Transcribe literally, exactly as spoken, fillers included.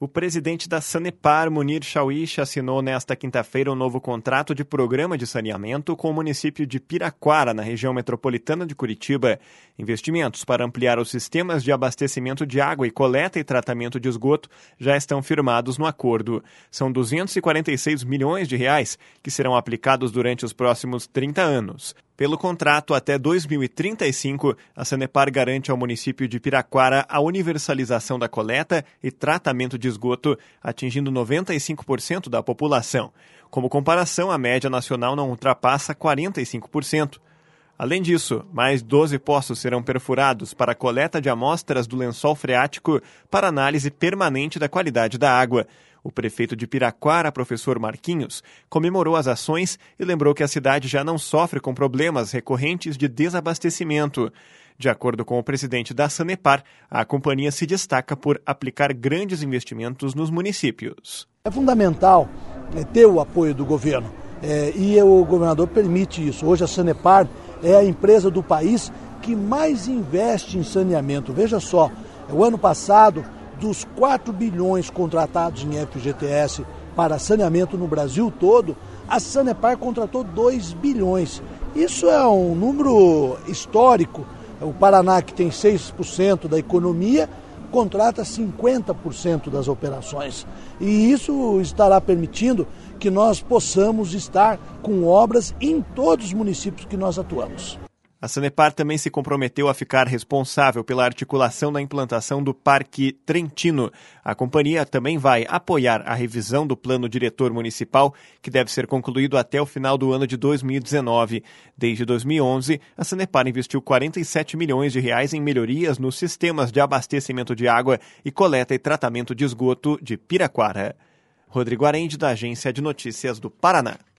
O presidente da Sanepar, Munir Shawish, assinou nesta quinta-feira um novo contrato de programa de saneamento com o município de Piraquara, na região metropolitana de Curitiba. Investimentos para ampliar os sistemas de abastecimento de água e coleta e tratamento de esgoto já estão firmados no acordo. São duzentos e quarenta e seis milhões de reais que serão aplicados durante os próximos trinta anos. Pelo contrato, até dois mil e trinta e cinco, a Sanepar garante ao município de Piraquara a universalização da coleta e tratamento de esgoto, atingindo noventa e cinco por cento da população. Como comparação, a média nacional não ultrapassa quarenta e cinco por cento. Além disso, mais doze poços serão perfurados para a coleta de amostras do lençol freático para análise permanente da qualidade da água. O prefeito de Piraquara, professor Marquinhos, comemorou as ações e lembrou que a cidade já não sofre com problemas recorrentes de desabastecimento. De acordo com o presidente da Sanepar, a companhia se destaca por aplicar grandes investimentos nos municípios. É fundamental é, ter o apoio do governo é, e o governador permite isso. Hoje a Sanepar é a empresa do país que mais investe em saneamento. Veja só, o ano passado, dos quatro bilhões contratados em F G T S para saneamento no Brasil todo, a Sanepar contratou dois bilhões. Isso é um número histórico. O Paraná, que tem seis por cento da economia, contrata cinquenta por cento das operações. E isso estará permitindo que nós possamos estar com obras em todos os municípios que nós atuamos. A Sanepar também se comprometeu a ficar responsável pela articulação da implantação do Parque Trentino. A companhia também vai apoiar a revisão do Plano Diretor Municipal, que deve ser concluído até o final do ano de dois mil e dezenove. Desde dois mil e onze, a Sanepar investiu quarenta e sete milhões de reais em melhorias nos sistemas de abastecimento de água e coleta e tratamento de esgoto de Piraquara. Rodrigo Arende, da Agência de Notícias do Paraná.